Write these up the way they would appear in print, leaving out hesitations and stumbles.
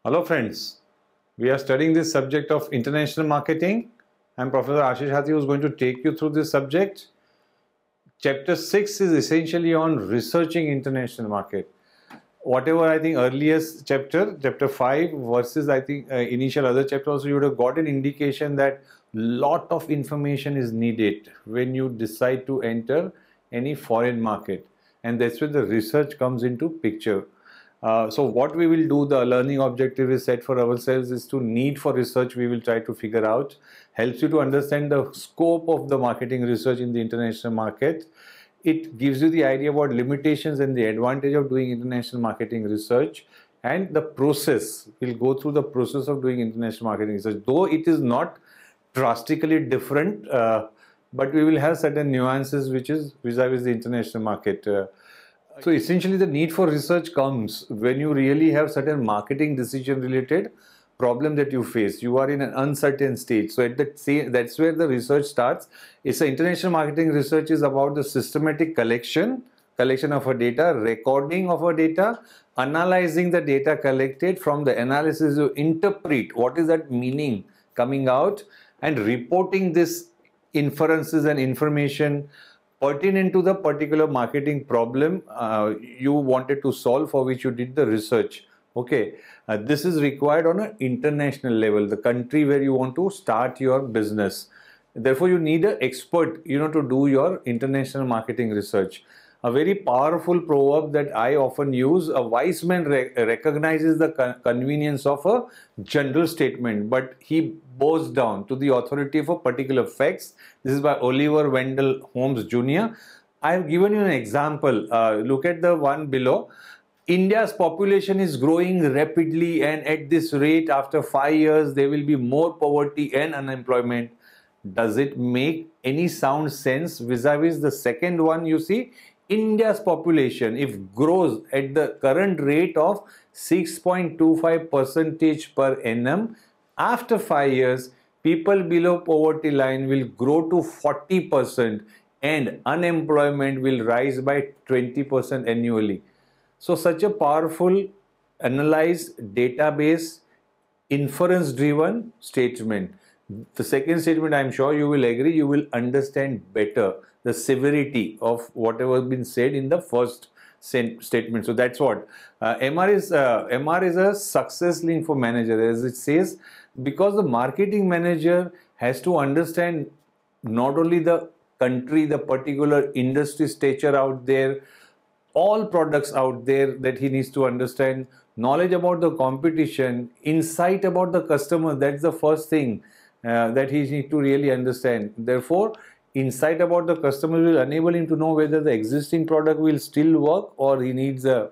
Hello friends, we are studying this subject of international marketing. I'm Professor Ashish Hathi who is going to take you through this subject. Chapter 6 is essentially on researching international market. Whatever I think earliest chapter 5 versus I think initial other chapter also, you would have got an indication that lot of information is needed when you decide to enter any foreign market, and that's where the research comes into picture. So what we will do, the learning objective is set for ourselves is to need for research we will try to figure out, helps you to understand the scope of the marketing research in the international market. It gives you the idea about limitations and the advantage of doing international marketing research, and the process. We'll go through the process of doing international marketing research, though it is not drastically different, but we will have certain nuances which is vis-a-vis the international market. So essentially the need for research comes when you really have certain marketing decision related problem that you face. You are in an uncertain stage. So that's where the research starts. It's an international marketing research is about the systematic collection of a data, recording of a data, analyzing the data collected. From the analysis you interpret what is that meaning coming out, and reporting this inferences and information pertinent to the particular marketing problem you wanted to solve, for which you did the research. Okay, this is required on an international level, the country where you want to start your business. Therefore, you need an expert, to do your international marketing research. A very powerful proverb that I often use: a wise man recognizes the convenience of a general statement, but he bows down to the authority of a particular facts. This is by Oliver Wendell Holmes Jr. I have given you an example. Look at the one below. India's population is growing rapidly, and at this rate, after 5 years, there will be more poverty and unemployment. Does it make any sound sense vis-a-vis the second one? You see, India's population, if grows at the current rate of 6.25% per annum, after 5 years, people below poverty line will grow to 40% and unemployment will rise by 20% annually. So such a powerful, analyzed, database, inference-driven statement. The second statement, I'm sure you will agree, you will understand better the severity of whatever has been said in the first statement. So that's what MR is a success link for manager, as it says, because the marketing manager has to understand not only the country, the particular industry stature out there, all products out there that he needs to understand, knowledge about the competition, insight about the customer. That's the first thing that he needs to really understand. Therefore, insight about the customer will enable him to know whether the existing product will still work, or he needs a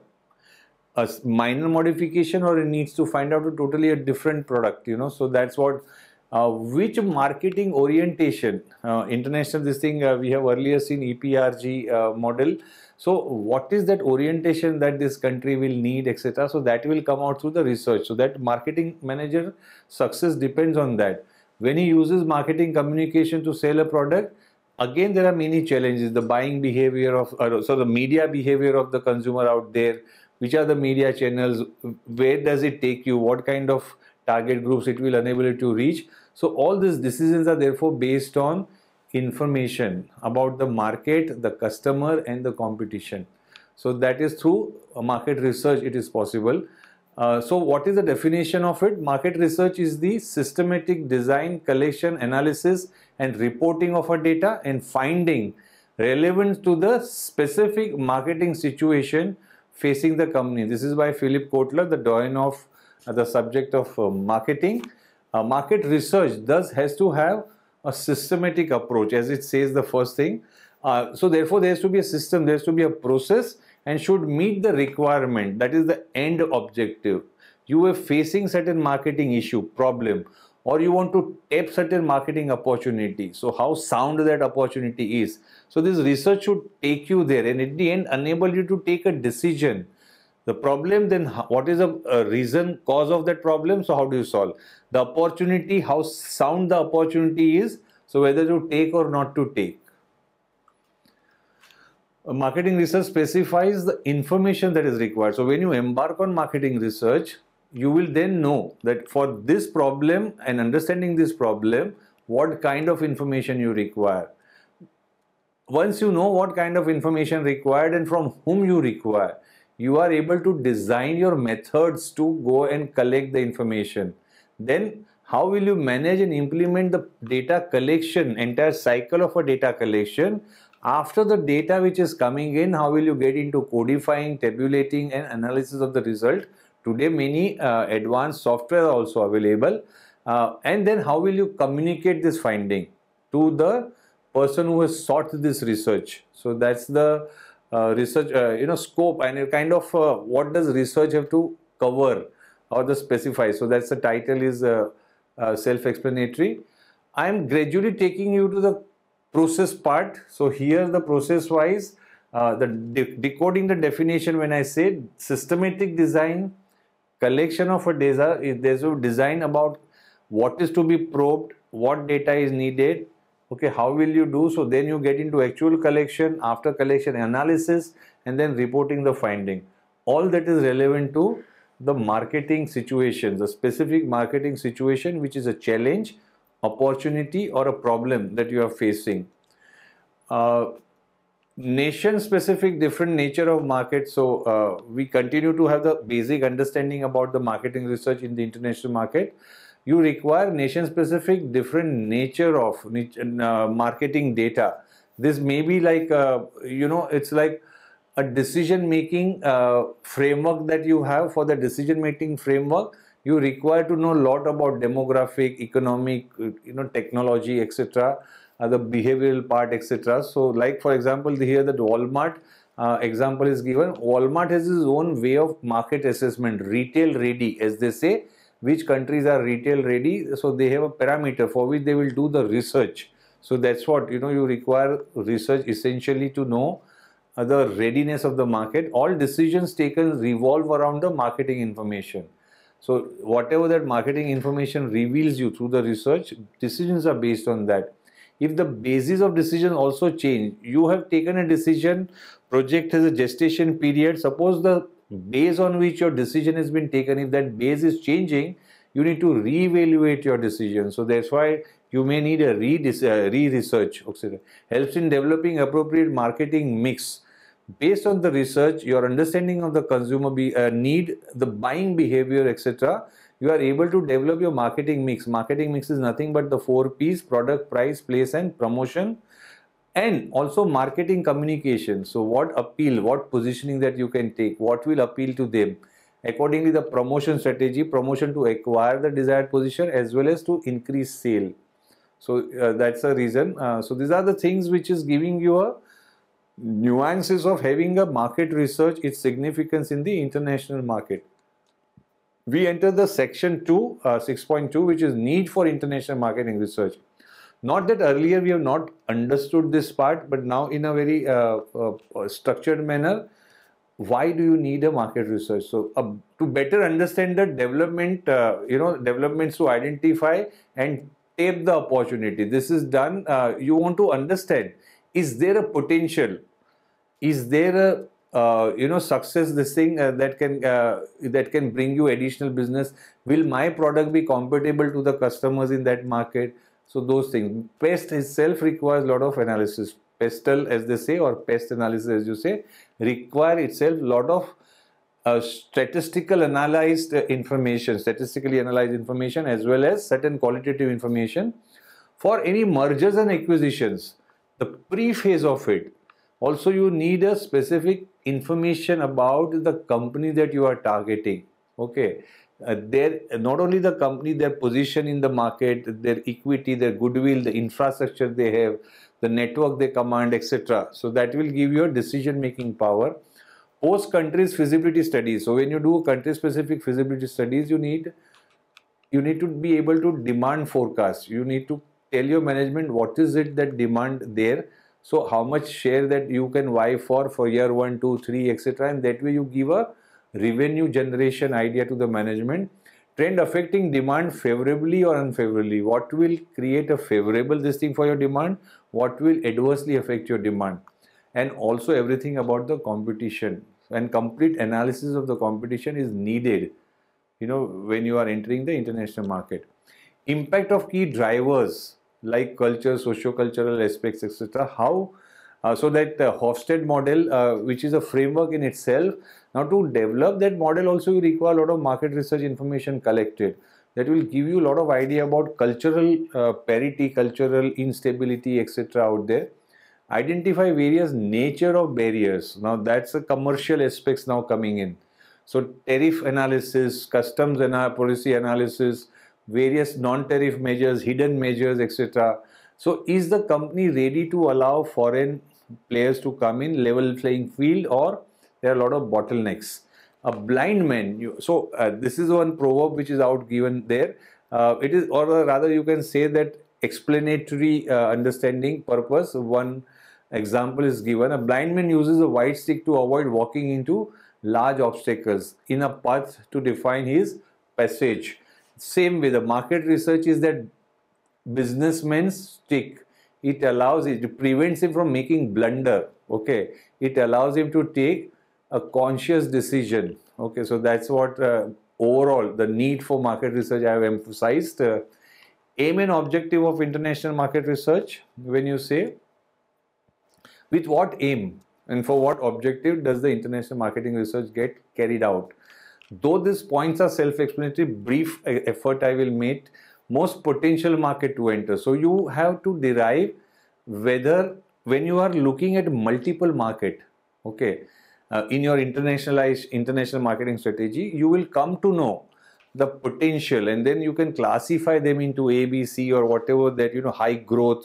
minor modification, or he needs to find out a totally different product. So that's what which marketing orientation, international this thing, we have earlier seen EPRG model. So what is that orientation that this country will need, etc. So that will come out through the research. So that marketing manager success depends on that. When he uses marketing communication to sell a product, again there are many challenges. The buying behavior of, so the media behavior of the consumer out there. Which are the media channels? Where does it take you? What kind of target groups it will enable you to reach? So all these decisions are therefore based on information about the market, the customer and the competition. So that is through market research it is possible. So what is the definition of it? Market research is the systematic design, collection, analysis and reporting of a data and finding relevant to the specific marketing situation facing the company. This is by Philip Kotler, the doyen of the subject of marketing. Market research thus has to have a systematic approach, as it says the first thing. So therefore there has to be a system, there has to be a process, and should meet the requirement, that is the end objective. You are facing certain marketing issue, problem, or you want to tap certain marketing opportunity. So how sound that opportunity is. So this research should take you there and at the end enable you to take a decision. The problem, then what is the reason, cause of that problem? So how do you solve? The opportunity, how sound the opportunity is. So whether to take or not to take. Marketing research specifies the information that is required. So when you embark on marketing research, you will then know that for this problem and understanding this problem, what kind of information you require. Once you know what kind of information required and from whom you require, you are able to design your methods to go and collect the information. Then how will you manage and implement the data collection, entire cycle of a data collection? After the data which is coming in, how will you get into codifying, tabulating and analysis of the result? Today many advanced software are also available. And then how will you communicate this finding to the person who has sought this research? So that's the research scope and kind of what does research have to cover or the specify. So that's the title is self-explanatory. I am gradually taking you to the process part. So here the process wise, decoding the definition, when I say systematic design, collection of a data, there's a design about what is to be probed, what data is needed, okay, how will you do? So then you get into actual collection, after collection analysis, and then reporting the finding. All that is relevant to the marketing situation, the specific marketing situation, which is a challenge, opportunity or a problem that you are facing. Nation specific different nature of market. So we continue to have the basic understanding about the marketing research in the international market. You require nation specific different nature of marketing data. This may be like it's like a decision making framework that you have. For the decision making framework, you require to know a lot about demographic, economic, technology, etc., the behavioral part, etc. So like for example, here that Walmart example is given. Walmart has its own way of market assessment, retail ready, as they say. Which countries are retail ready? So they have a parameter for which they will do the research. So that's what, you require research essentially to know the readiness of the market. All decisions taken revolve around the marketing information. So whatever that marketing information reveals you through the research, decisions are based on that. If the basis of decision also change, you have taken a decision, project has a gestation period, suppose the base on which your decision has been taken, if that base is changing, you need to reevaluate your decision. So that's why you may need a re-research. Helps in developing appropriate marketing mix. Based on the research, your understanding of the consumer need, the buying behavior, etc., you are able to develop your marketing mix. Marketing mix is nothing but the 4 P's: product, price, place and promotion. And also marketing communication. So what appeal, what positioning that you can take, what will appeal to them. Accordingly, the promotion strategy, promotion to acquire the desired position as well as to increase sale. So that's the reason. So these are the things which is giving you a nuances of having a market research, its significance in the international market. We enter the section 2, 6.2, which is need for international marketing research. Not that earlier we have not understood this part, but now in a very structured manner, why do you need a market research? So to better understand the development, developments to identify and tape the opportunity. This is done. You want to understand, is there a potential? Is there a success, this thing that can bring you additional business? Will my product be compatible to the customers in that market? So those things. Pest itself requires a lot of analysis. Pestle, as they say, or pest analysis, as you say, require itself a lot of statistically analyzed information, as well as certain qualitative information. For any mergers and acquisitions, the pre-phase of it, also you need a specific information about the company that you are targeting. Okay. Not only the company, their position in the market, their equity, their goodwill, the infrastructure they have, the network they command, etc. So that will give you a decision-making power. Post countries feasibility studies. So when you do country-specific feasibility studies, you need to be able to demand forecast. You need to tell your management what is it that demand there. So how much share that you can vie for year 1, 2, 3, etc. And that way you give a revenue generation idea to the management. Trend affecting demand favorably or unfavorably. What will create a favorable this thing for your demand? What will adversely affect your demand? And also everything about the competition. And complete analysis of the competition is needed. when you are entering the international market. Impact of key drivers like culture, socio-cultural aspects, etc. How so that Hofstede model, which is a framework in itself. Now, to develop that model, also you require a lot of market research information collected. That will give you a lot of idea about cultural parity, cultural instability, etc. out there. Identify various nature of barriers. Now, that's the commercial aspects now coming in. So, tariff analysis, customs policy analysis, various non-tariff measures, hidden measures, etc. So, is the company ready to allow foreign players to come in, level playing field, or there are a lot of bottlenecks? A blind man. This is one proverb which is out given there. It is, or rather, you can say that explanatory understanding purpose. One example is given: a blind man uses a white stick to avoid walking into large obstacles in a path to define his passage. Same way, the market research is that businessman's stick. It prevents him from making blunder. Okay, it allows him to take a conscious decision. Okay, so that's what overall the need for market research I have emphasized. Aim and objective of international market research. When you say, with what aim and for what objective does the international marketing research get carried out? Though these points are self-explanatory, brief effort I will make. Most potential market to enter. So you have to derive whether when you are looking at multiple market, okay, in your international marketing strategy, you will come to know the potential, and then you can classify them into A, B, C, or whatever that, high growth,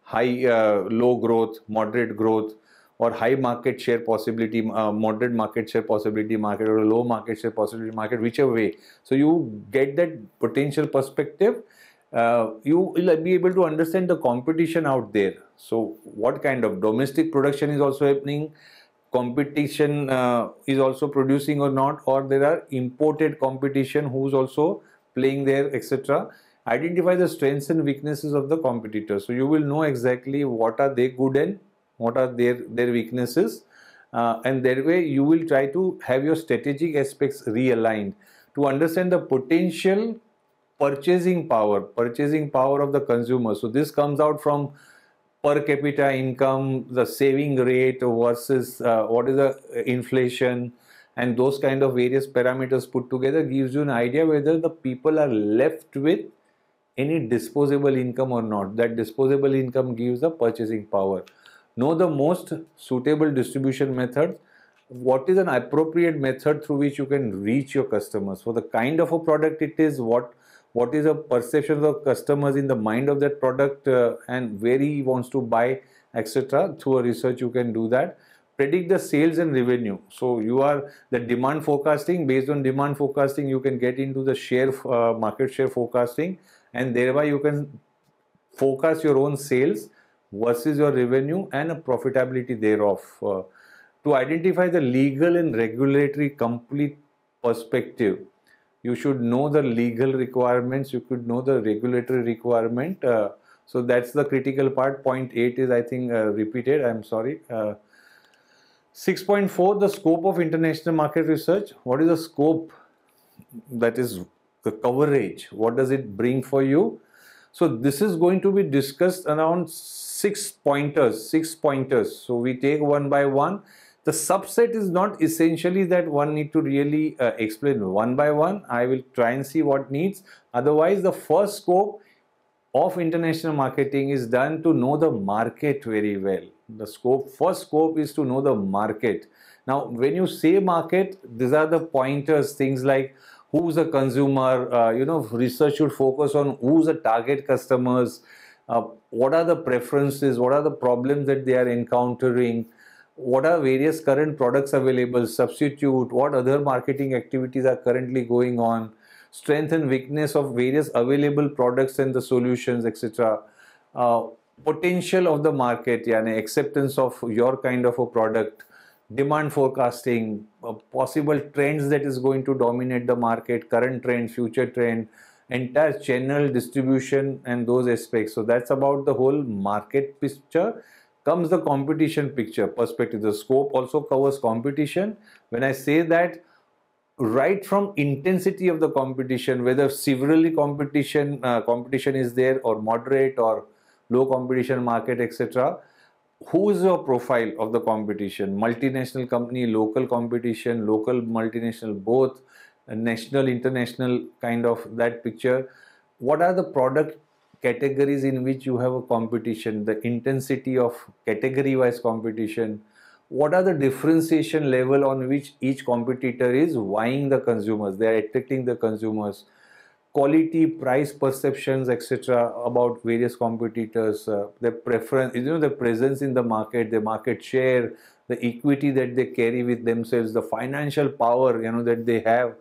low growth, moderate growth, or high market share possibility, moderate market share possibility market, or a low market share possibility market, whichever way. So you get that potential perspective. You will be able to understand the competition out there. So what kind of domestic production is also happening, competition is also producing or not, or there are imported competition who's also playing there, etc. Identify the strengths and weaknesses of the competitors. So you will know exactly what are they good in, what are their weaknesses, and that way you will try to have your strategic aspects realigned to understand the potential purchasing power of the consumer. So this comes out from per capita income, the saving rate versus what is the inflation, and those kind of various parameters put together gives you an idea whether the people are left with any disposable income or not. That disposable income gives the purchasing power. Know the most suitable distribution method. What is an appropriate method through which you can reach your customers for the kind of a product it is, what is a perception of the customers in the mind of that product, and where he wants to buy, etc. Through a research you can do that. Predict the sales and revenue. So you are the demand forecasting. Based on demand forecasting, you can get into the market share forecasting, and thereby you can forecast your own sales versus your revenue and a profitability thereof. To identify the legal and regulatory complete perspective, you should know the legal requirements, you could know the regulatory requirement. So that's the critical part. Point 8 is, I think, repeated. I'm sorry. 6.4, the scope of international market research. What is the scope? That is the coverage. What does it bring for you? So this is going to be discussed around 6 pointers. So we take one by one. The subset is not essentially that one need to really explain one by one. I will try and see what needs. Otherwise, the first scope of international marketing is done to know the market very well. First scope is to know the market. Now, when you say market, these are the pointers, things like who's the consumer, research should focus on who's the target customers, what are the preferences, what are the problems that they are encountering, what are various current products available, substitute, what other marketing activities are currently going on, strength and weakness of various available products and the solutions, etc. Potential of the market, acceptance of your kind of a product, demand forecasting, possible trends that is going to dominate the market, current trend, future trend, entire channel distribution and those aspects. So that's about the whole market picture. Comes the competition picture perspective. The scope also covers competition. When I say that, right from intensity of the competition, whether severely competition is there or moderate or low competition market, etc. Who is your profile of the competition? Multinational company, local competition, local multinational, both national, international, kind of that picture. What are the product categories in which you have a competition, the intensity of category wise competition? What are the differentiation level on which each competitor is vying the consumers, they are attracting the consumers? Quality, price perceptions, etc. about various competitors, their preference, their presence in the market, their market share, the equity that they carry with themselves, the financial power that they have.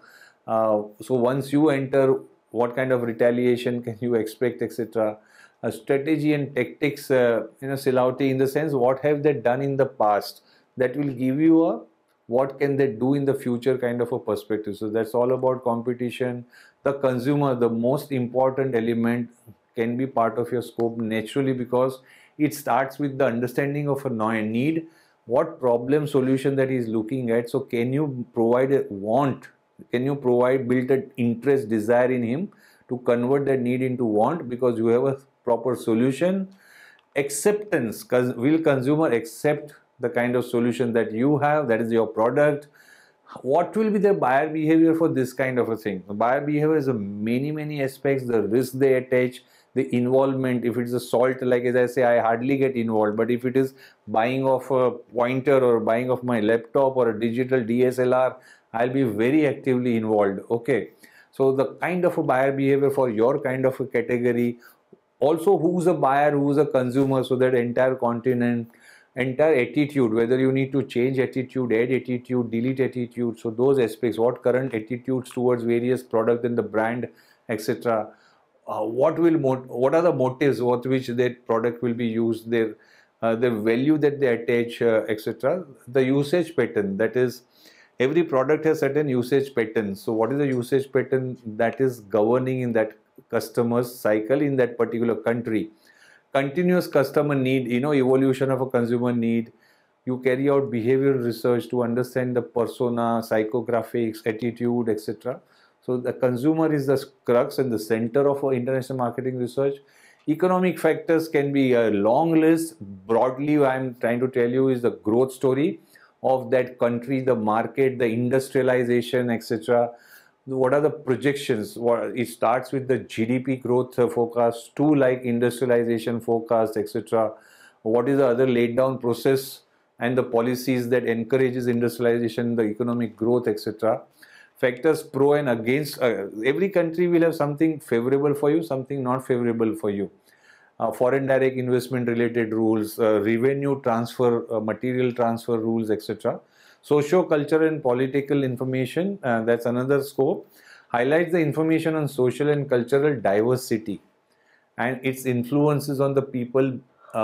So once you enter, what kind of retaliation can you expect, etc. Strategy and tactics, Silauti, in the sense, what have they done in the past that will give you a what can they do in the future kind of a perspective. So that's all about competition. The consumer, the most important element, can be part of your scope naturally, because it starts with the understanding of a need, what problem solution that he is looking at. So can you provide a want, can you build an interest, desire in him to convert that need into want, because you have a proper solution. Acceptance, will consumer accept the kind of solution that you have, that is your product? What will be the buyer behavior for this kind of a thing? The buyer behavior is a many aspects, the risk they attach, the involvement. If it's a salt, like as I say, I hardly get involved, but if it is buying of a pointer or buying of my laptop or a digital DSLR, I'll be very actively involved. Okay, so the kind of a buyer behavior for your kind of a category, also who's a buyer, who's a consumer, so that entire continent, entire attitude, whether you need to change attitude, add attitude, delete attitude. So those aspects, what current attitudes towards various product and the brand, etc. What are the motives with which that product will be used, their the value that they attach, etc. The usage pattern, that is, every product has certain usage patterns. So what is the usage pattern that is governing in that customer's cycle in that particular country? Continuous customer need, evolution of a consumer need. You carry out behavioral research to understand the persona, psychographics, attitude, etc. So the consumer is the crux and the center of our international marketing research. Economic factors can be a long list. Broadly, I'm trying to tell you is the growth story of that country, the market, the industrialization, etc. What are the projections? It starts with the GDP growth forecast to like industrialization forecast, etc. What is the other laid down process and the policies that encourages industrialization, the economic growth, etc. Factors pro and against. Every country will have something favorable for you, something not favorable for you. Foreign direct investment related rules, revenue transfer, material transfer rules, etc. Socio-cultural and political information, that's another scope, highlights the information on social and cultural diversity and its influences on the people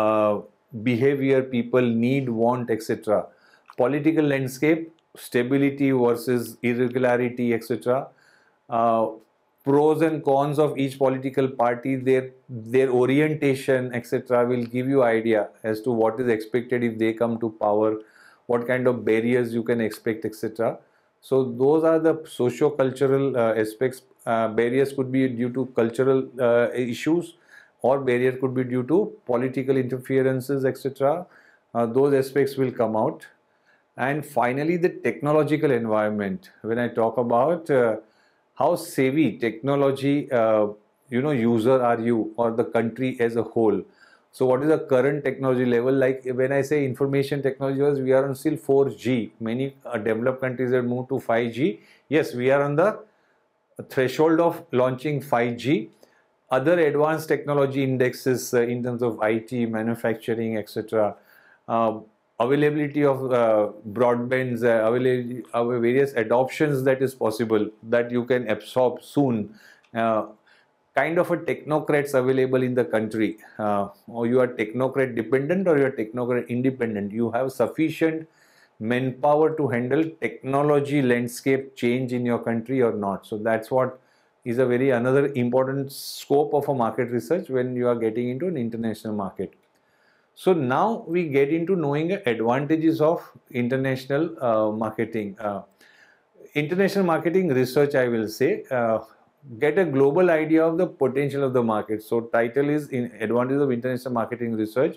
behavior, people need, want, etc. Political landscape, stability versus irregularity, etc. Pros and cons of each political party, their orientation, etc. will give you idea as to what is expected if they come to power, what kind of barriers you can expect, etc. So those are the socio-cultural aspects. Barriers could be due to cultural issues, or barrier could be due to political interferences, etc. Those aspects will come out. And finally, the technological environment. When I talk about how savvy technology, user are you, or the country as a whole. So what is the current technology level? Like when I say information technology, we are on still 4G. Many developed countries have moved to 5G. Yes, we are on the threshold of launching 5G. Other advanced technology indexes in terms of IT, manufacturing, etc. Availability of broadbands, various adoptions that is possible, that you can absorb soon. Kind of a technocrats available in the country, or you are technocrat dependent or you are technocrat independent. You have sufficient manpower to handle technology landscape change in your country or not. So that's what is a very another important scope of a market research when you are getting into an international market. So now we get into knowing the advantages of international marketing. international marketing research, I will say, get a global idea of the potential of the market. So title is in advantage of international marketing research.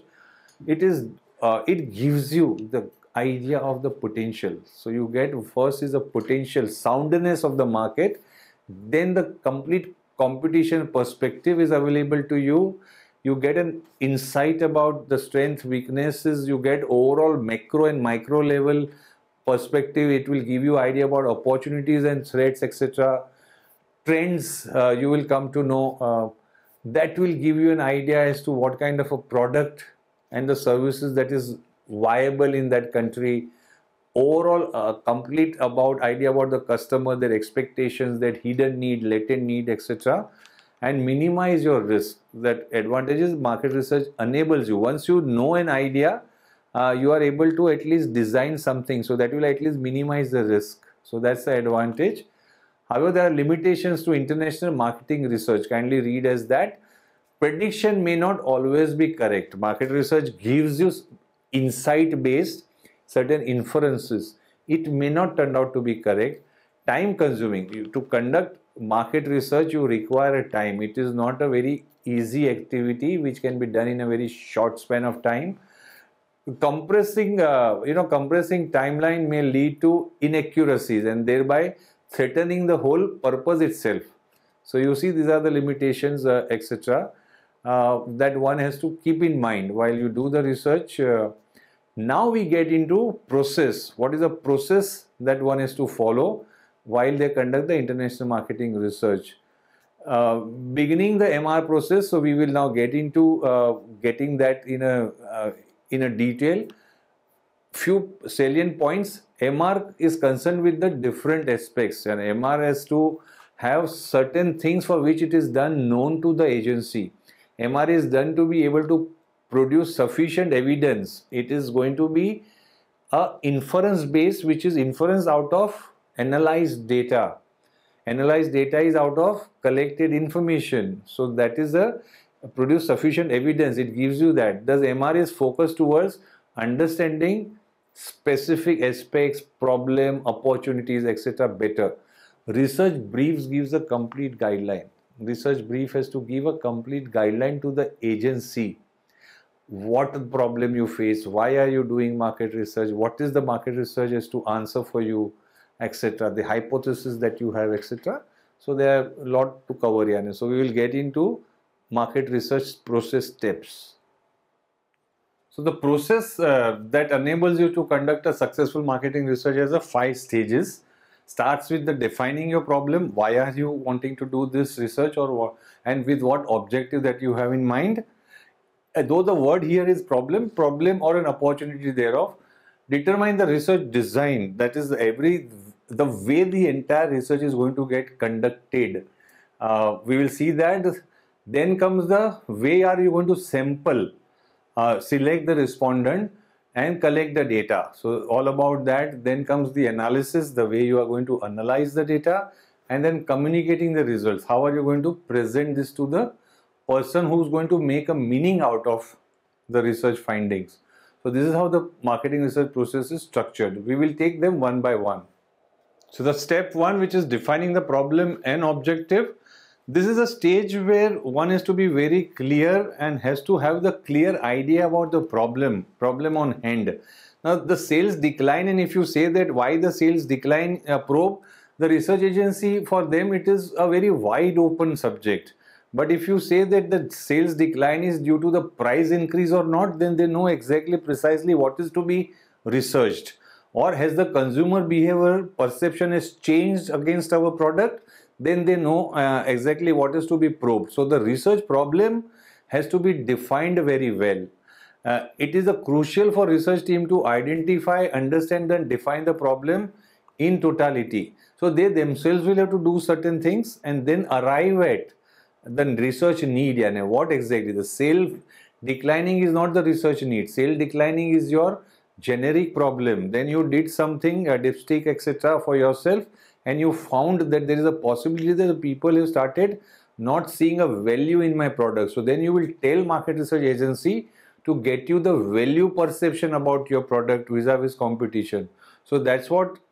It gives you the idea of the potential. So you get, first is the potential soundness of the market, then the complete competition perspective is available to you. You get an insight about the strength, weaknesses. You get overall macro and micro level perspective. It will give you idea about opportunities and threats, etc. Trends, you will come to know. That will give you an idea as to what kind of a product and the services that is viable in that country. Overall, complete about idea about the customer, their expectations, their hidden need, latent need, etc. And minimize your risk. That advantages market research enables you. Once you know an idea, you are able to at least design something, so that will at least minimize the risk. So that's the advantage. However, there are limitations to international marketing research. Kindly read as that prediction may not always be correct. Market research gives you insight based certain inferences. It may not turn out to be correct. Time consuming. To conduct market research, you require a time. It is not a very easy activity which can be done in a very short span of time. Compressing timeline may lead to inaccuracies and thereby threatening the whole purpose itself. So you see, these are the limitations, etc. That one has to keep in mind while you do the research. Now we get into process. What is the process that one has to follow while they conduct the international marketing research? Beginning the MR process, so we will now get into getting that in a detail. Few salient points. MR is concerned with the different aspects, and MR has to have certain things for which it is done known to the agency. MR is done to be able to produce sufficient evidence. It is going to be a inference based, which is inference out of analyzed data. Analyzed data is out of collected information. So that is a produce sufficient evidence. It gives you that. Thus MR is focused towards understanding specific aspects, problem, opportunities, etc. better. Research briefs gives a complete guideline. Research brief has to give a complete guideline to the agency. What problem you face, why are you doing market research, what is the market research has to answer for you, etc. The hypothesis that you have, etc. So there are a lot to cover here. So we will get into market research process steps. So the process that enables you to conduct a successful marketing research has a 5 stages. Starts with the defining your problem. Why are you wanting to do this research, or what, and with what objective that you have in mind? Though the word here is problem or an opportunity thereof. Determine the research design. That is the way the entire research is going to get conducted. We will see that. Then comes the way are you going to sample. Select the respondent and collect the data. So all about that. Then comes the analysis, the way you are going to analyze the data, and then communicating the results. How are you going to present this to the person who's going to make a meaning out of the research findings? So this is how the marketing research process is structured. We will take them one by one. So the step 1, which is defining the problem and objective. This is a stage where one has to be very clear and has to have the clear idea about the problem on hand. Now the sales decline, and if you say that why the sales decline probe, the research agency, for them it is a very wide open subject. But if you say that the sales decline is due to the price increase or not, then they know exactly precisely what is to be researched. Or has the consumer behavior perception has changed against our product, then they know exactly what is to be probed. So the research problem has to be defined very well. It is crucial for research team to identify, understand and define the problem in totality. So they themselves will have to do certain things and then arrive at the research need. Yani what exactly? The sale declining is not the research need. Sale declining is your generic problem. Then you did something, a dipstick, etc. for yourself, and you found that there is a possibility that the people have started not seeing a value in my product. So then you will tell market research agency to get you the value perception about your product vis-a-vis competition. So that's what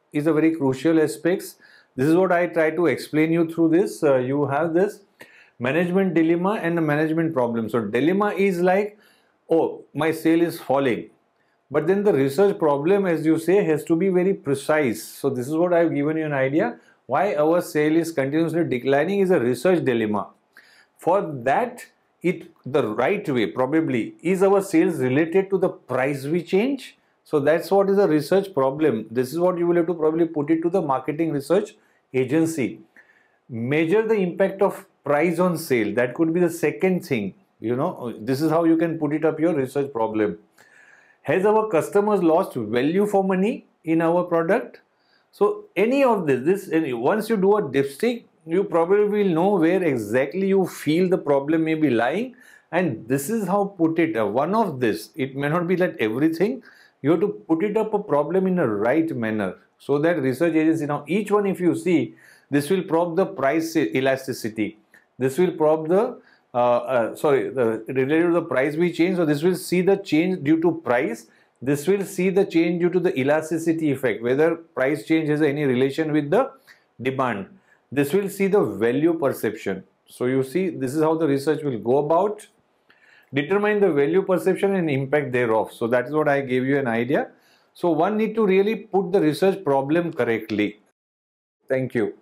is a very crucial aspect. This is what I try to explain you through this. You have this management dilemma and a management problem. So dilemma is like, oh, my sale is falling. But then the research problem, as you say, has to be very precise. So this is what I've given you an idea. Why our sale is continuously declining is a research dilemma. For that, the right way probably is our sales related to the price we change. So that's what is a research problem. This is what you will have to probably put it to the marketing research agency. Measure the impact of price on sale. That could be the second thing. This is how you can put it up your research problem. Has our customers lost value for money in our product? So any of this, once you do a dipstick, you probably will know where exactly you feel the problem may be lying, and this is how put it. One of this, it may not be like everything. You have to put it up a problem in a right manner, so that research agency, now each one, if you see, this will probe the price elasticity. This will probe the related to the price we change. So this will see the change due to price. This will see the change due to the elasticity effect, whether price change has any relation with the demand. This will see the value perception. So you see, this is how the research will go about. Determine the value perception and impact thereof. So that is what I gave you an idea. So one need to really put the research problem correctly. Thank you.